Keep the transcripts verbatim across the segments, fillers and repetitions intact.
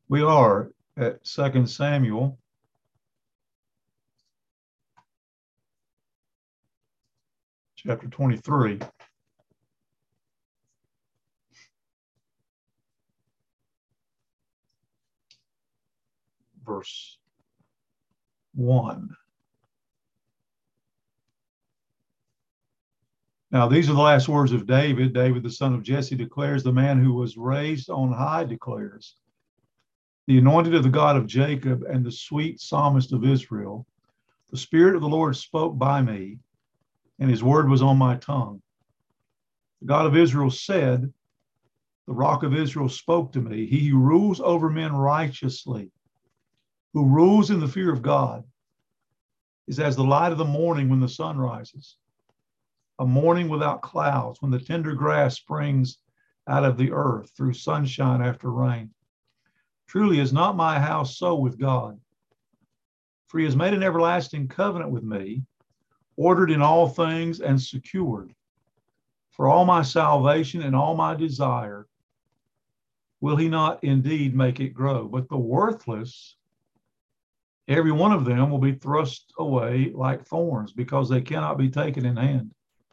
We are at Second Samuel, chapter twenty-three. Verse one. Now, these are the last words of David. David, the son of Jesse, declares, the man who was raised on high declares, the anointed of the God of Jacob and the sweet psalmist of Israel. The Spirit of the Lord spoke by me, and his word was on my tongue. The God of Israel said, the rock of Israel spoke to me. He who rules over men righteously, who rules in the fear of God, is as the light of the morning when the sun rises, a morning without clouds, when the tender grass springs out of the earth through sunshine after rain. Truly is not my house so with God, for he has made an everlasting covenant with me, ordered in all things and secured. For all my salvation and all my desire, will he not indeed make it grow? But the worthless, every one of them will be thrust away like thorns, because they cannot be taken in hand.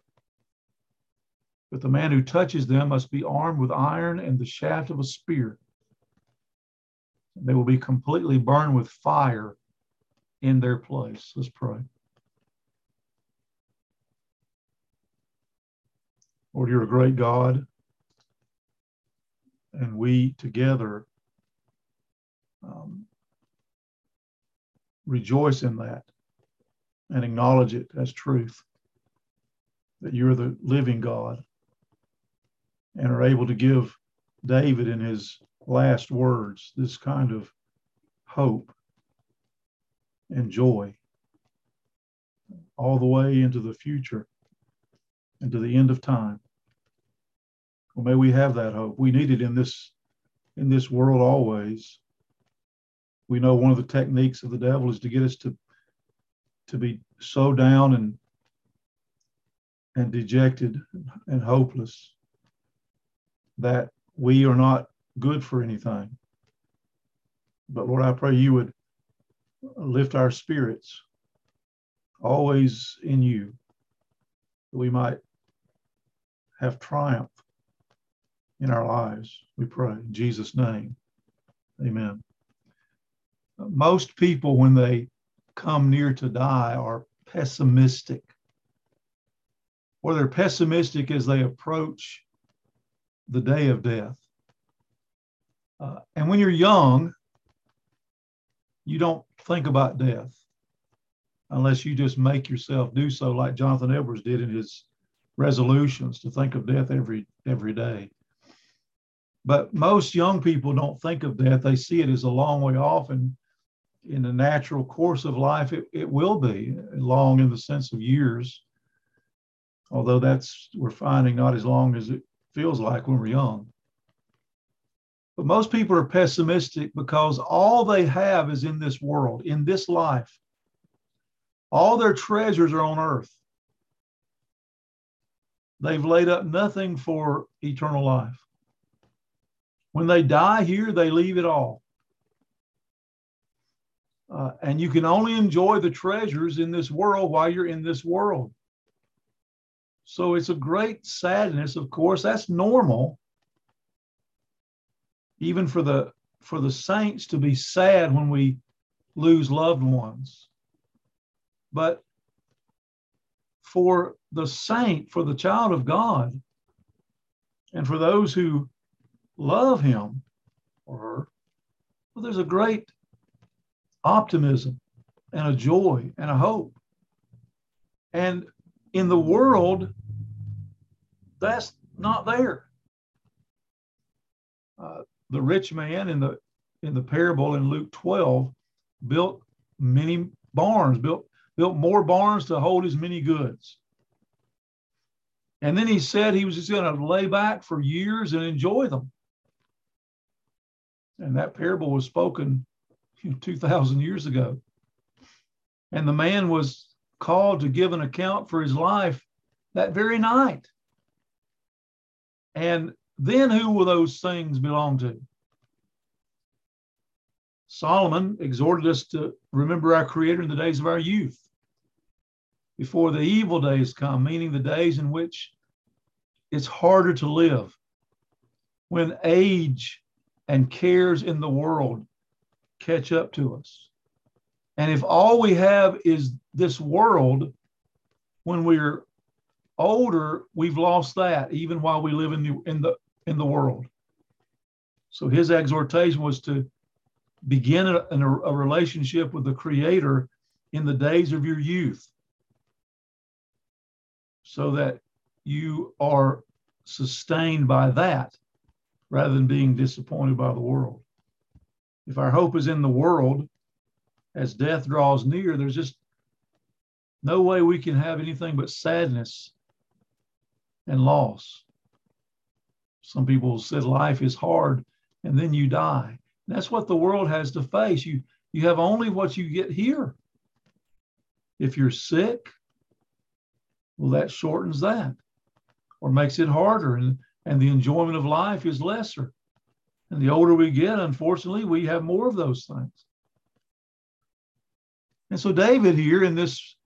But the man who touches them must be armed with iron and the shaft of a spear. They will be completely burned with fire in their place. Let's pray. Lord, you're a great God, and we together um, rejoice in that and acknowledge it as truth, that you're the living God, and are able to give David in his last words this kind of hope and joy all the way into the future and to the end of time. Well, may we have that hope. We need it in this in this world always. We know one of the techniques of the devil is to get us to to be so down and and dejected and hopeless that we are not good for anything. But Lord, I pray you would lift our spirits always in you, that we might have triumph in our lives. We pray in Jesus' name. Amen. Most people, when they come near to die, are pessimistic, or they're pessimistic as they approach the day of death. Uh, and when you're young, you don't think about death unless you just make yourself do so, like Jonathan Edwards did in his resolutions to think of death every every day. But most young people don't think of death. They see it as a long way off, and in the natural course of life, it, it will be long in the sense of years, although that's, we're finding, not as long as it feels like when we're young. But most people are pessimistic because all they have is in this world, in this life. All their treasures are on earth. They've laid up nothing for eternal life. When they die here, they leave it all. Uh, and you can only enjoy the treasures in this world while you're in this world. So it's a great sadness, of course. That's normal. Even for the for the saints to be sad when we lose loved ones. But for the saint, for the child of God, and for those who love him or her, well, there's a great optimism and a joy and a hope. And in the world, that's not there. Uh, the rich man in the in the parable in Luke twelve built many barns, built built more barns to hold his many goods. And then he said he was just going to lay back for years and enjoy them. And that parable was spoken two thousand years ago. And the man was called to give an account for his life that very night. And then who will those things belong to? Solomon exhorted us to remember our Creator in the days of our youth, before the evil days come, meaning the days in which it's harder to live, when age and cares in the world catch up to us. And if all we have is this world, when we're older, we've lost that, even while we live in the in the in the world. So his exhortation was to begin a, a, a relationship with the Creator in the days of your youth, so that you are sustained by that rather than being disappointed by the world. If our hope is in the world, as death draws near, there's just no way we can have anything but sadness and loss. Some people said life is hard and then you die. And that's what the world has to face. You, you have only what you get here. If you're sick, well, that shortens that or makes it harder, and, and the enjoyment of life is lesser. And the older we get, unfortunately, we have more of those things. And so David here in this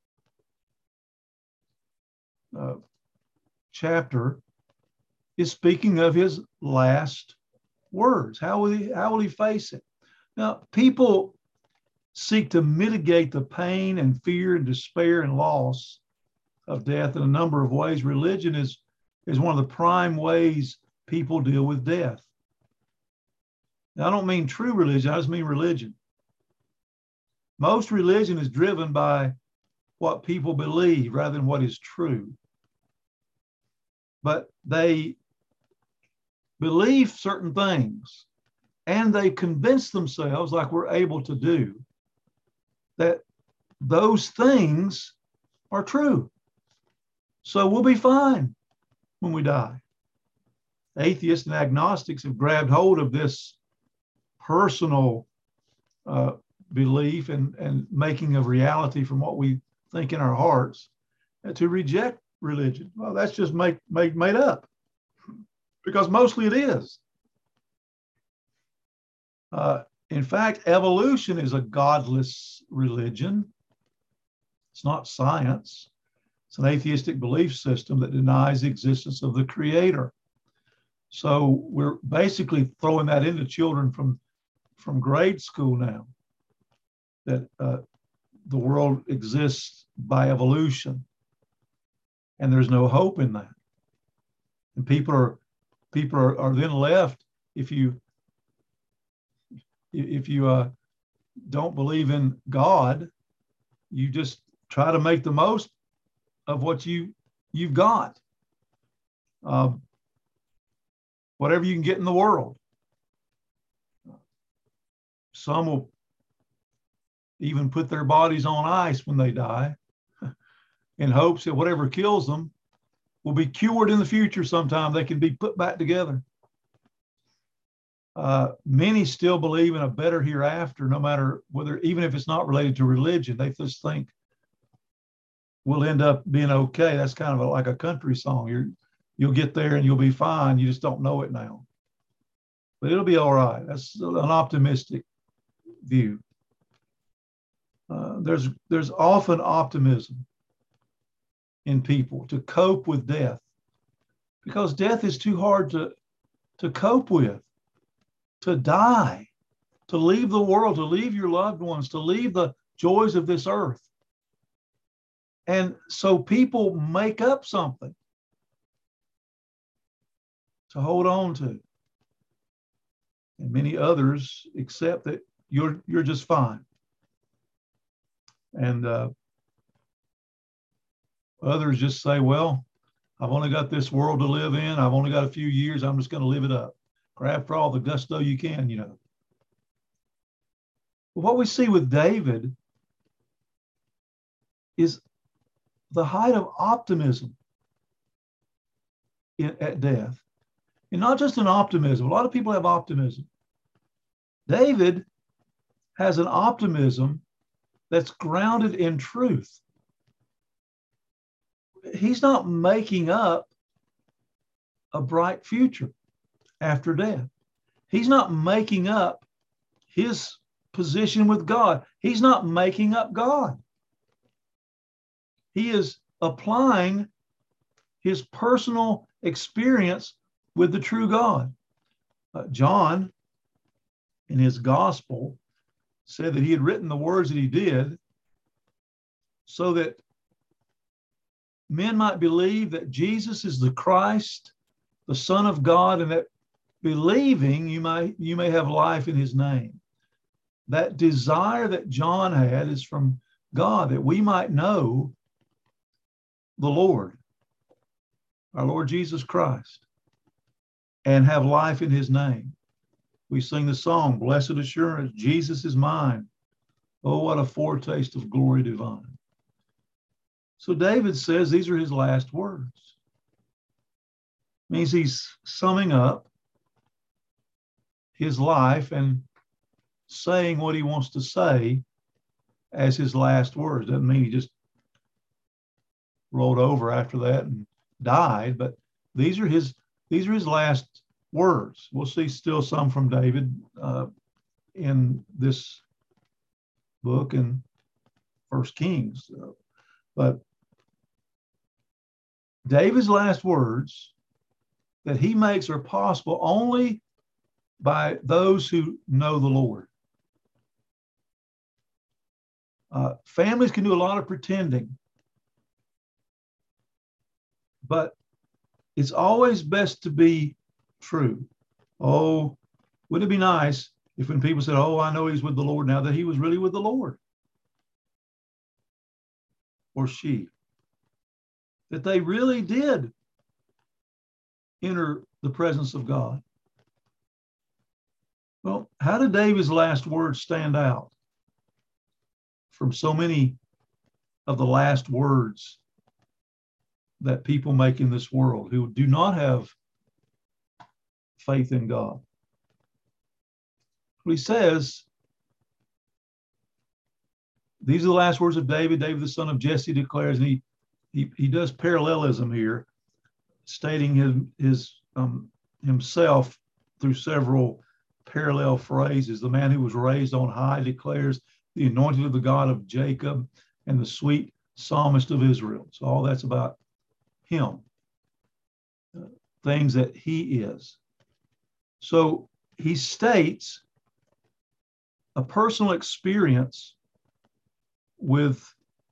uh, chapter is speaking of his last words. How will he, how will he face it? Now, people seek to mitigate the pain and fear and despair and loss of death in a number of ways. Religion is, is one of the prime ways people deal with death. Now, I don't mean true religion, I just mean religion. Most religion is driven by what people believe rather than what is true. But they believe certain things and they convince themselves, like we're able to do, that those things are true. So we'll be fine when we die. Atheists and agnostics have grabbed hold of this personal uh, belief and, and making of reality from what we think in our hearts, and to reject religion. Well, that's just make, make, made up, because mostly it is. Uh, in fact, evolution is a godless religion. It's not science. It's an atheistic belief system that denies the existence of the Creator. So we're basically throwing that into children from, from grade school now, that uh, the world exists by evolution, and there's no hope in that. And people are people are, are then left, if you if you uh, don't believe in God, you just try to make the most of what you you've got, uh, whatever you can get in the world. Some will even put their bodies on ice when they die in hopes that whatever kills them will be cured in the future sometime. They can be put back together. Uh, many still believe in a better hereafter, no matter whether, even if it's not related to religion. They just think we'll end up being okay. That's kind of a, like a country song. You're, you'll get there and you'll be fine. You just don't know it now. But it'll be all right. That's an optimistic view. Uh, there's, there's often optimism in people to cope with death, because death is too hard to, to cope with. To die, to leave the world, to leave your loved ones, to leave the joys of this earth. And so people make up something to hold on to. And many others accept that you're, you're just fine. And uh, others just say, well, I've only got this world to live in. I've only got a few years. I'm just going to live it up. Grab for all the gusto you can, you know. But what we see with David is the height of optimism in, at death. And not just an optimism. A lot of people have optimism. David has an optimism that's grounded in truth. He's not making up a bright future after death. He's not making up his position with God. He's not making up God. He is applying his personal experience with the true God. Uh, John, in his gospel, said that he had written the words that he did so that men might believe that Jesus is the Christ, the Son of God, and that believing you may, you may have life in his name. That desire that John had is from God, that we might know the Lord, our Lord Jesus Christ, and have life in his name. We sing the song, Blessed Assurance, Jesus is mine. Oh, what a foretaste of glory divine. So David says these are his last words. Means he's summing up his life and saying what he wants to say as his last words. Doesn't mean he just rolled over after that and died, but these are his these are his last words. We'll see still some from David uh, in this book in First Kings. So, but David's last words that he makes are possible only by those who know the Lord. Uh, families can do a lot of pretending, but it's always best to be true. Oh, wouldn't it be nice if when people said, oh, I know he's with the Lord now, that he was really with the Lord or she, that they really did enter the presence of God. Well, how did David's last words stand out from so many of the last words that people make in this world who do not have faith in God? He says, these are the last words of David. David, the son of Jesse, declares, and he he, he does parallelism here, stating his, his um, himself through several parallel phrases. The man who was raised on high declares the anointed of the God of Jacob and the sweet psalmist of Israel. So all that's about him, uh, things that he is. So he states a personal experience with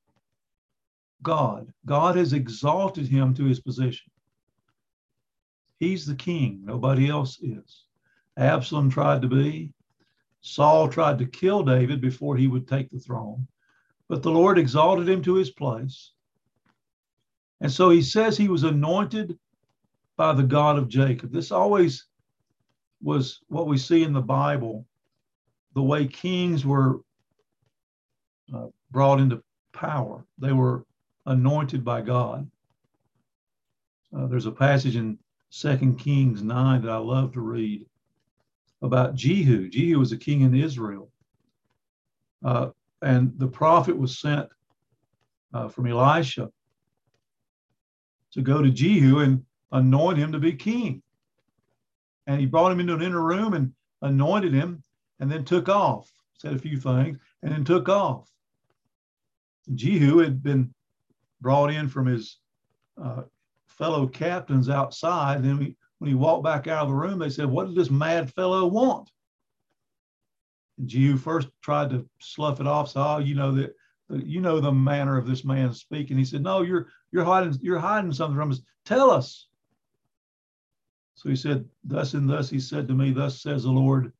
God. God has exalted him to his position. He's the king. Nobody else is. Absalom tried to be. Saul tried to kill David before he would take the throne, but the Lord exalted him to his place. And so he says he was anointed by the God of Jacob. This always was what we see in the Bible, the way kings were uh, brought into power. They were anointed by God. Uh, there's a passage in Second Kings nine that I love to read about Jehu. Jehu was a king in Israel. Uh, and the prophet was sent uh, from Elisha to go to Jehu and anoint him to be king. And he brought him into an inner room and anointed him and then took off, said a few things, and then took off. Jehu had been brought in from his uh, fellow captains outside. And then we, when he walked back out of the room, they said, what did this mad fellow want? And Jehu first tried to slough it off. So, oh, you know that, you know the manner of this man speaking. He said, no, you're you're hiding, you're hiding something from us. Tell us. So he said, thus and thus he said to me, thus says the Lord,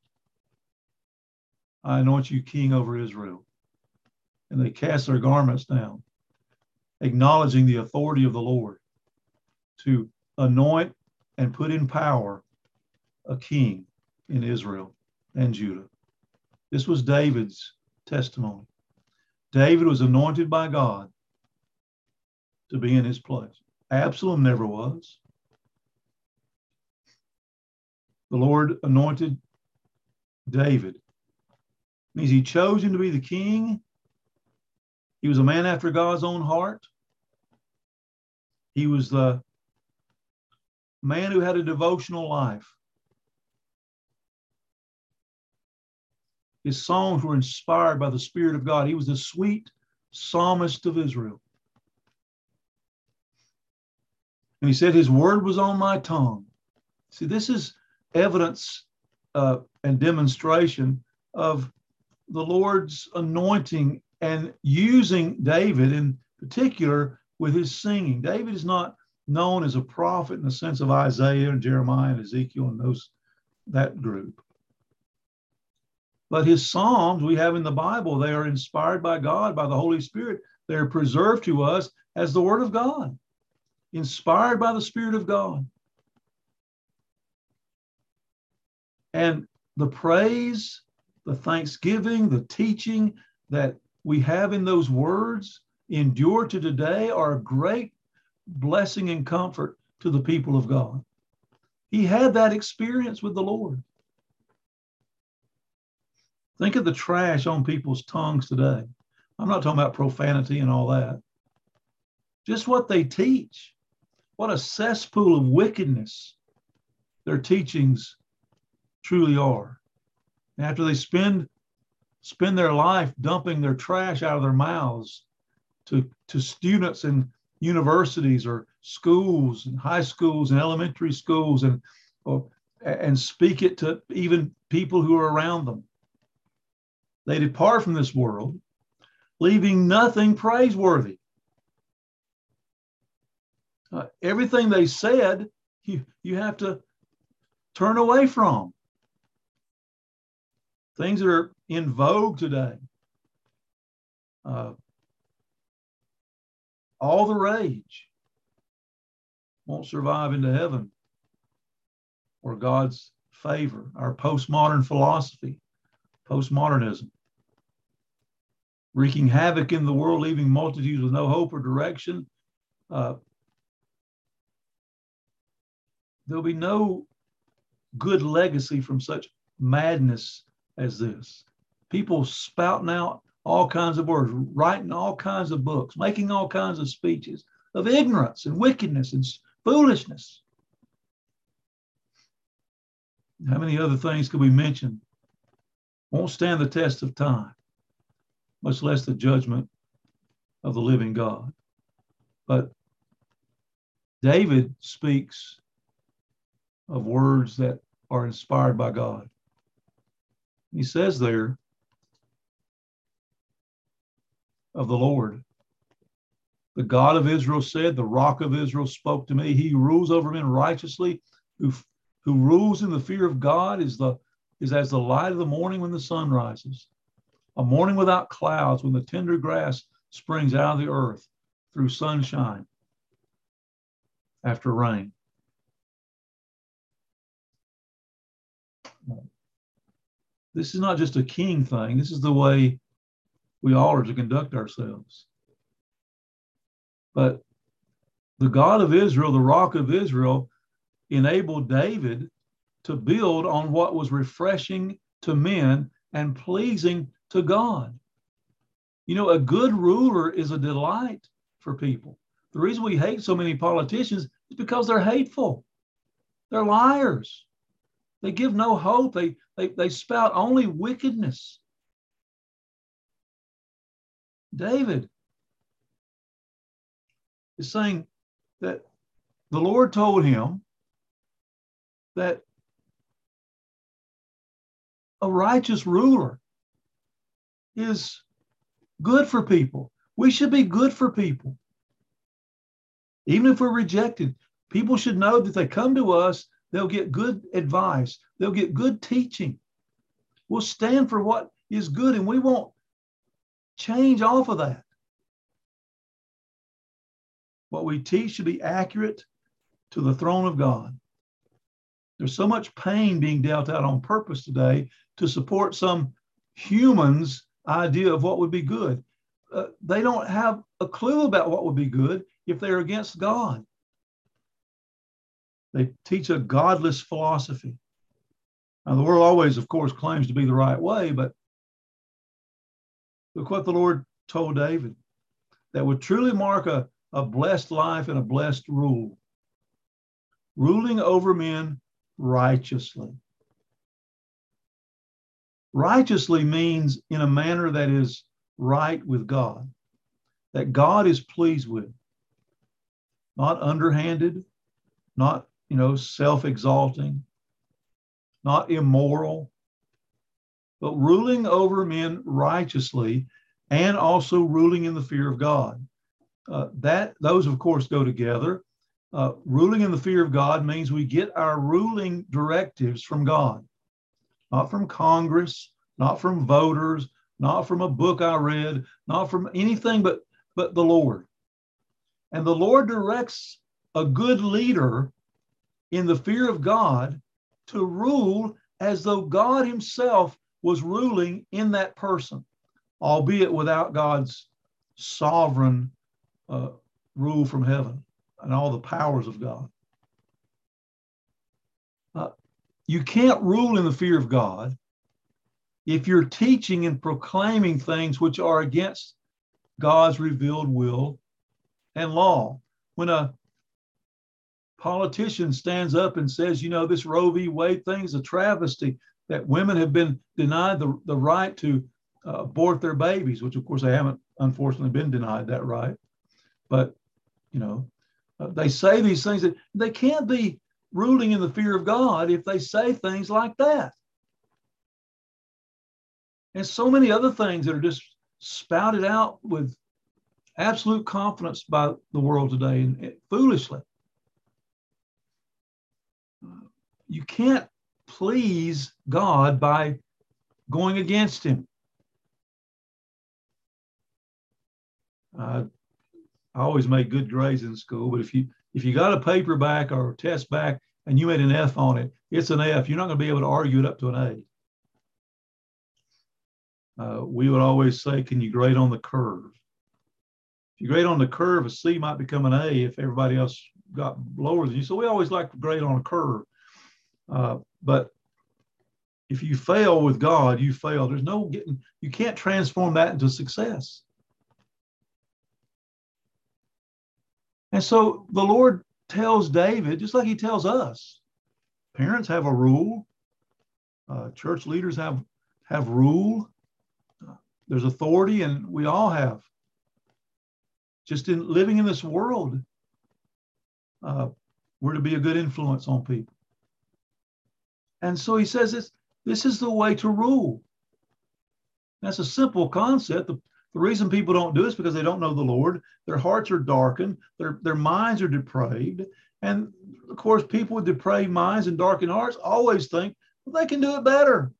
I anoint you king over Israel. And they cast their garments down, acknowledging the authority of the Lord to anoint and put in power a king in Israel and Judah. This was David's testimony. David was anointed by God to be in his place. Absalom never was. The Lord anointed David. It means he chose him to be the king. He was a man after God's own heart. He was the man who had a devotional life. His songs were inspired by the Spirit of God. He was the sweet psalmist of Israel. And he said, his word was on my tongue. See, this is evidence uh, and demonstration of the Lord's anointing and using David in particular with his singing. David is not known as a prophet in the sense of Isaiah and Jeremiah and Ezekiel and those, that group. But his Psalms we have in the Bible, they are inspired by God, by the Holy Spirit. They are preserved to us as the Word of God, inspired by the Spirit of God. And the praise, the thanksgiving, the teaching that we have in those words endure to today are a great blessing and comfort to the people of God. He had that experience with the Lord. Think of the trash on people's tongues today. I'm not talking about profanity and all that. Just what they teach. What a cesspool of wickedness their teachings truly are. And after they spend, spend their life dumping their trash out of their mouths to, to students in universities or schools and high schools and elementary schools and, or, and speak it to even people who are around them. They depart from this world, leaving nothing praiseworthy. Uh, everything they said, you, you have to turn away from. Things that are in vogue today. Uh, all the rage won't survive into heaven or God's favor. Our postmodern philosophy, postmodernism, wreaking havoc in the world, leaving multitudes with no hope or direction. Uh, there'll be no good legacy from such madness as this. People spouting out all kinds of words, writing all kinds of books, making all kinds of speeches of ignorance and wickedness and foolishness. How many other things could we mention? Won't stand the test of time, much less the judgment of the living God. But David speaks of words that are inspired by God. He says there of the Lord, the God of Israel said, the rock of Israel spoke to me. He who rules over men righteously, who, who rules in the fear of God is, the, is as the light of the morning when the sun rises. A morning without clouds, when the tender grass springs out of the earth through sunshine after rain. This is not just a king thing. This is the way we all are to conduct ourselves. But the God of Israel, the rock of Israel, enabled David to build on what was refreshing to men and pleasing to God. You know, a good ruler is a delight for people. The reason we hate so many politicians is because they're hateful. They're liars. They give no hope. They, they, they spout only wickedness. David is saying that the Lord told him that a righteous ruler is good for people. We should be good for people. Even if we're rejected, people should know that they come to us, they'll get good advice. They'll get good teaching. We'll stand for what is good and we won't change off of that. What we teach should be accurate to the throne of God. There's so much pain being dealt out on purpose today to support some human's idea of what would be good. Uh, they don't have a clue about what would be good if they're against God. They teach a godless philosophy. Now, the world always, of course, claims to be the right way, but look what the Lord told David that would truly mark a, a blessed life and a blessed rule. Ruling over men righteously. Righteously means in a manner that is right with God, that God is pleased with, not underhanded, not, you know, self-exalting, not immoral, but ruling over men righteously and also ruling in the fear of God. Uh, that those, of course, go together. Uh, ruling in the fear of God means we get our ruling directives from God, not from Congress, not from voters, not from a book I read, not from anything but, but the Lord. And the Lord directs a good leader in the fear of God to rule as though God himself was ruling in that person, albeit without God's sovereign uh, rule from heaven and all the powers of God. Uh, you can't rule in the fear of God if you're teaching and proclaiming things which are against God's revealed will and law. When a politician stands up and says, you know, this Roe v. Wade thing is a travesty, that women have been denied the, the right to uh, abort their babies, which of course they haven't unfortunately been denied that right. But, you know, uh, they say these things that they can't be ruling in the fear of God if they say things like that. And so many other things that are just spouted out with absolute confidence by the world today, and, and foolishly. You can't please God by going against him. Uh, I always made good grades in school, but if you if you got a paper back or a test back and you made an F on it, it's an F. You're not going to be able to argue it up to an A. Uh, we would always say, can you grade on the curve? If you grade on the curve, a C might become an A if everybody else got lower than you. So we always like to grade on a curve. Uh, but if you fail with God, you fail. There's no getting, you can't transform that into success. And so the Lord tells David, just like he tells us, parents have a rule. Uh, church leaders have, have rule. Uh, there's authority, and we all have. Just in living in this world, uh, we're to be a good influence on people. And so he says this, this is the way to rule. That's a simple concept. The, the reason people don't do it is because they don't know the Lord. Their hearts are darkened. Their, their minds are depraved. And of course, people with depraved minds and darkened hearts always think, well, they can do it better.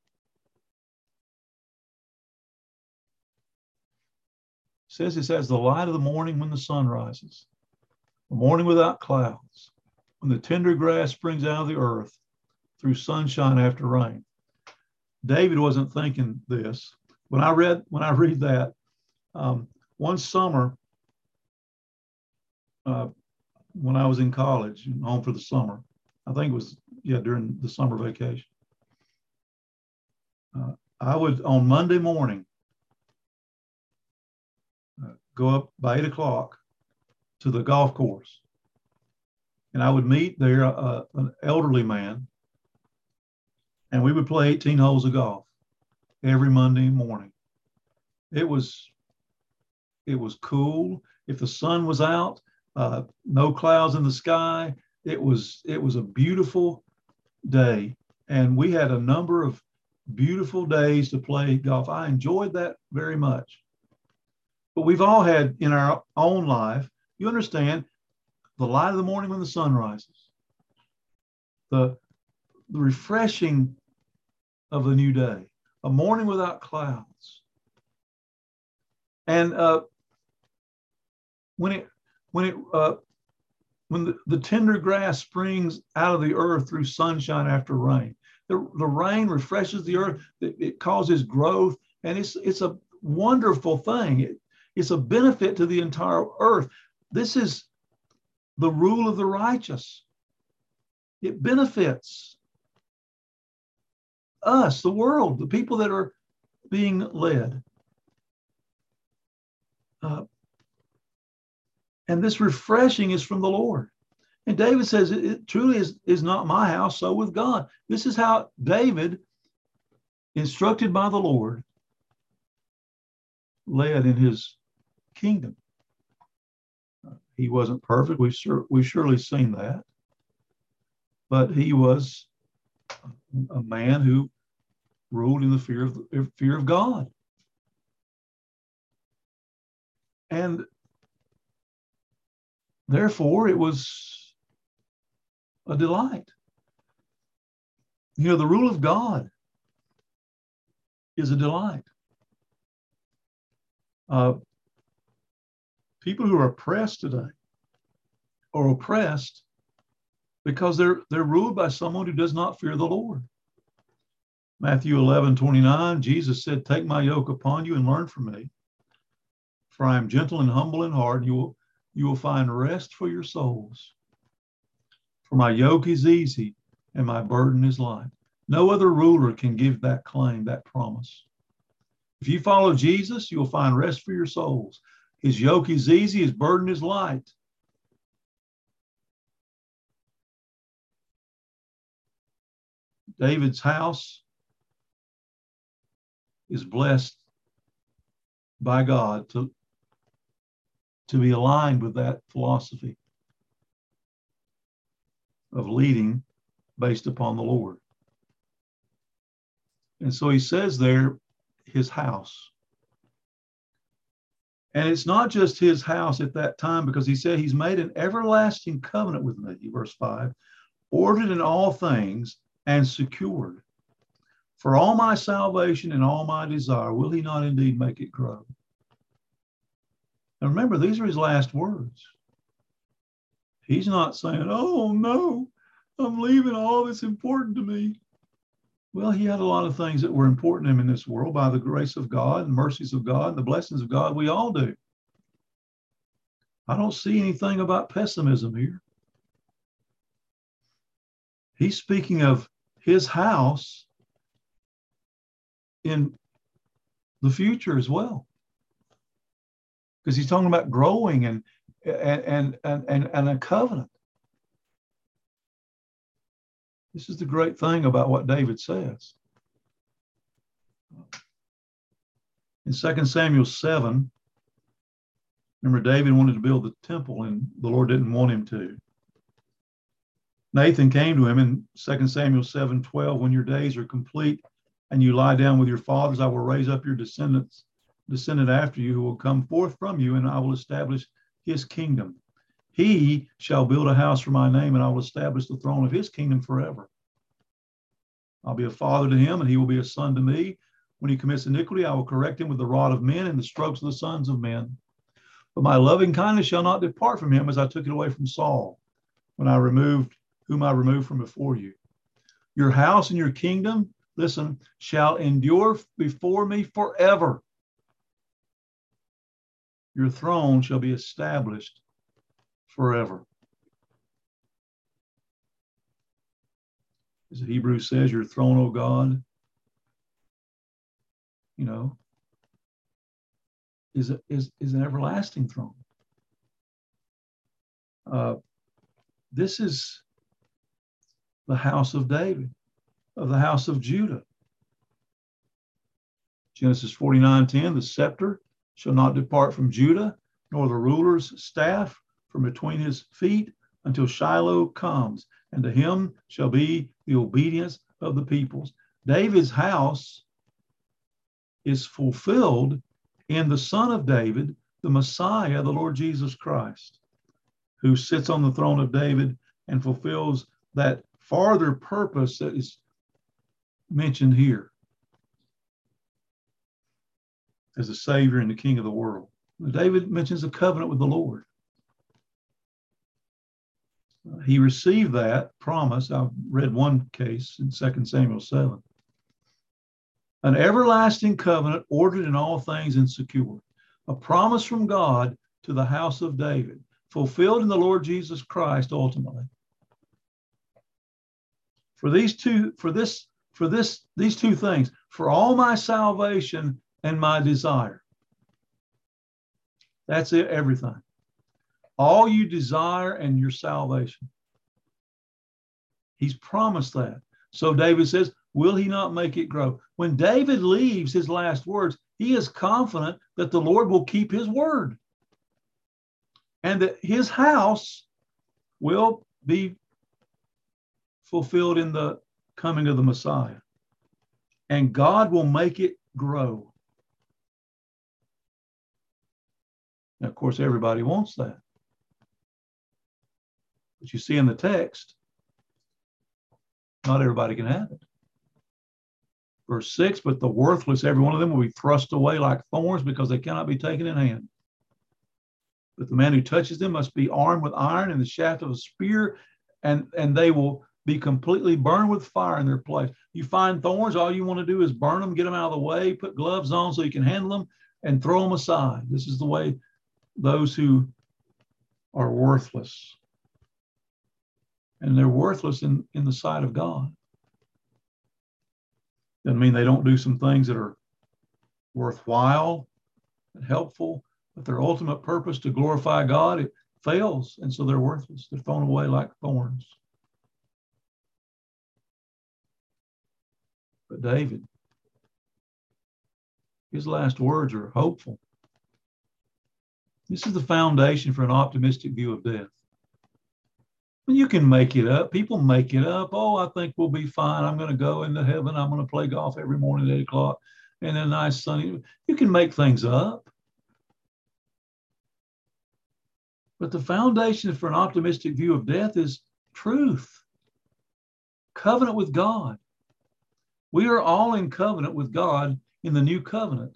It says it's as the light of the morning when the sun rises, the morning without clouds, when the tender grass springs out of the earth, through sunshine after rain. David wasn't thinking this. When I read, when I read that, um, one summer, uh, when I was in college, home for the summer, I think it was, yeah, during the summer vacation, uh, I would, on Monday morning, uh, go up by eight o'clock to the golf course. And I would meet there uh, an elderly man, and we would play eighteen holes of golf every Monday morning. It was, it was cool. If the sun was out, uh, no clouds in the sky, it was, it was a beautiful day. And we had a number of beautiful days to play golf. I enjoyed that very much. But we've all had in our own life, you understand, the light of the morning when the sun rises, the, the refreshing of the new day, a morning without clouds. And uh, when it, when it, uh, when the, the tender grass springs out of the earth through sunshine after rain, the, the rain refreshes the earth, it, it causes growth, and it's, it's a wonderful thing. It, it's a benefit to the entire earth. This is the rule of the righteous. It benefits us, the world, the people that are being led. Uh, and this refreshing is from the Lord. And David says, it, it truly is, is not my house, so with God. This is how David instructed by the Lord, led in his kingdom. He wasn't perfect. We've, sur- we've surely seen that. But he was a man who ruled in the fear of, the fear of God. And therefore, it was a delight. You know, the rule of God is a delight. Uh, people who are oppressed today are oppressed because they're they're ruled by someone who does not fear the Lord. Matthew eleven twenty-nine, Jesus said, "Take my yoke upon you and learn from me, for I am gentle and humble in heart, and you will you will find rest for your souls. For my yoke is easy and my burden is light." No other ruler can give that claim, that promise. If you follow Jesus, you'll find rest for your souls. His yoke is easy, his burden is light. David's house is blessed by God to, to be aligned with that philosophy of leading based upon the Lord. And so he says there, his house. And it's not just his house at that time, because he said he's made an everlasting covenant with me, verse five, ordered in all things and secured. For all my salvation and all my desire, will he not indeed make it grow? Now remember, these are his last words. He's not saying, oh no, I'm leaving all that's important to me. Well, he had a lot of things that were important to him in this world by the grace of God and mercies of God and the blessings of God. We all do. I don't see anything about pessimism here. He's speaking of his house in the future as well, because he's talking about growing and and and and, and a covenant. This is the great thing about what David says. In Second Samuel seven, remember, David wanted to build the temple and the Lord didn't want him to. Nathan came to him in Second Samuel seven twelve, when your days are complete and you lie down with your fathers, I will raise up your descendants, descendant after you, who will come forth from you, and I will establish his kingdom. He shall build a house for my name, and I will establish the throne of his kingdom forever. I'll be a father to him, and he will be a son to me. When he commits iniquity, I will correct him with the rod of men and the strokes of the sons of men. But my loving kindness shall not depart from him, as I took it away from Saul, when I removed whom I removed from before you. Your house and your kingdom, listen, shall endure before me forever. Your throne shall be established forever. As Hebrews says, your throne, O God, you know, is, a, is, is an everlasting throne. Uh, this is the house of David, of the house of Judah. Genesis forty-nine ten, the scepter shall not depart from Judah, nor the ruler's staff from between his feet, until Shiloh comes, and to him shall be the obedience of the peoples. David's house is fulfilled in the Son of David, the Messiah, the Lord Jesus Christ, who sits on the throne of David and fulfills that farther purpose that is mentioned here as the Savior and the King of the world. David mentions a covenant with the Lord. He received that promise. I've read one case in Second Samuel seven. An everlasting covenant ordered in all things and secured. A promise from God to the house of David, fulfilled in the Lord Jesus Christ ultimately. For these two, for this, for this, these two things, for all my salvation and my desire. That's it, everything. All you desire and your salvation. He's promised that. So David says, will he not make it grow? When David leaves his last words, he is confident that the Lord will keep his word and that his house will be fulfilled in the coming of the Messiah. And God will make it grow. Now, of course, everybody wants that. But you see in the text, not everybody can have it. Verse six, but the worthless, every one of them will be thrust away like thorns because they cannot be taken in hand. But the man who touches them must be armed with iron and the shaft of a spear, and, and they will be completely burned with fire in their place. You find thorns, all you want to do is burn them, get them out of the way, put gloves on so you can handle them, and throw them aside. This is the way those who are worthless. And they're worthless in, in the sight of God. Doesn't mean they don't do some things that are worthwhile and helpful, but their ultimate purpose to glorify God, it fails, and so they're worthless. They're thrown away like thorns. But David, his last words are hopeful. This is the foundation for an optimistic view of death. You can make it up. People make it up. Oh, I think we'll be fine. I'm going to go into heaven. I'm going to play golf every morning at eight o'clock and a nice sunny. You can make things up. But the foundation for an optimistic view of death is truth. Covenant with God. We are all in covenant with God in the new covenant.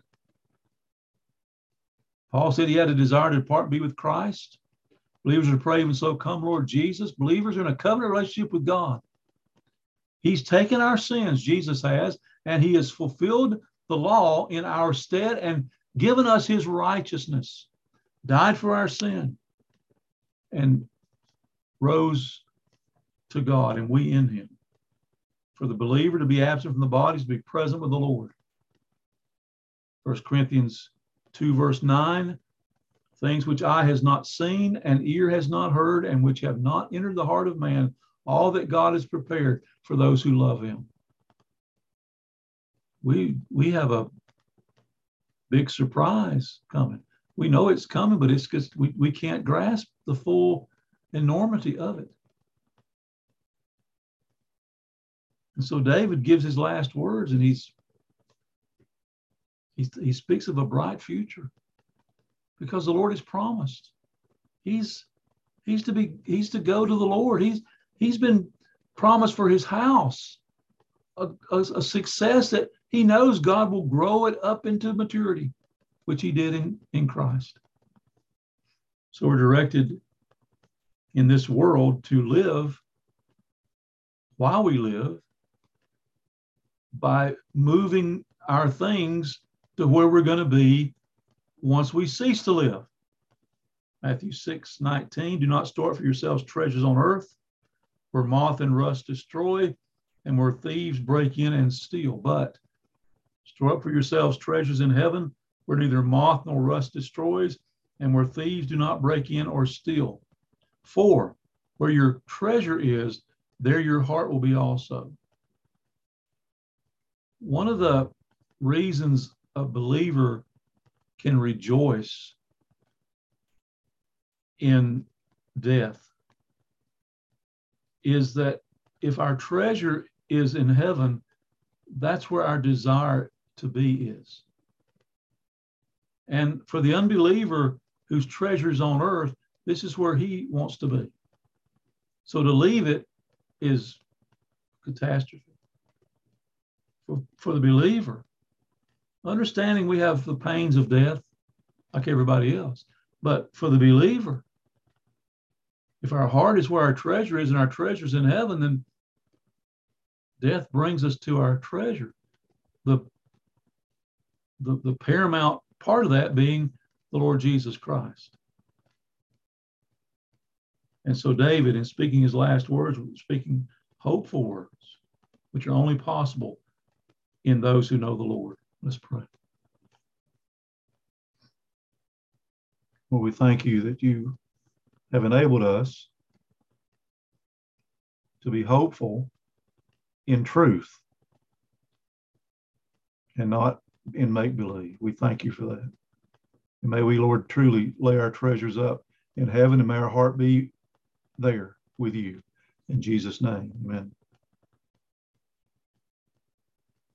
Paul said he had a desire to depart and be with Christ. Believers are to pray, even so, come, Lord Jesus. Believers are in a covenant relationship with God. He's taken our sins, Jesus has, and he has fulfilled the law in our stead and given us his righteousness, died for our sin, and rose to God, and we in him. For the believer to be absent from the body is to be present with the Lord. First Corinthians two, verse nine, things which eye has not seen and ear has not heard and which have not entered the heart of man, all that God has prepared for those who love him. We, we have a big surprise coming. We know it's coming, but it's because we, we can't grasp the full enormity of it. And so David gives his last words, and he's, he's he speaks of a bright future because the Lord has promised. He's he's to be he's to go to the Lord. He's he's been promised for his house, a, a, a success that he knows God will grow it up into maturity, which he did in, in Christ. So we're directed in this world to live while we live by moving our things to where we're going to be once we cease to live. Matthew six nineteen, do not store up for yourselves treasures on earth where moth and rust destroy and where thieves break in and steal, but store up for yourselves treasures in heaven where neither moth nor rust destroys and where thieves do not break in or steal. For where your treasure is, there your heart will be also. One of the reasons a believer can rejoice in death is that if our treasure is in heaven, that's where our desire to be is. And for the unbeliever whose treasure is on earth, this is where he wants to be. So to leave it is catastrophe. For, for the believer, understanding we have the pains of death like everybody else, but for the believer, if our heart is where our treasure is and our treasure is in heaven, then death brings us to our treasure. The, the, the paramount part of that being the Lord Jesus Christ. And so David, in speaking his last words, speaking hopeful words, which are only possible in those who know the Lord. Let's pray. Well, we thank you that you have enabled us to be hopeful in truth. and not in make-believe. We thank you for that. And may we, Lord, truly lay our treasures up in heaven, and may our heart be there with you. In Jesus' name, amen.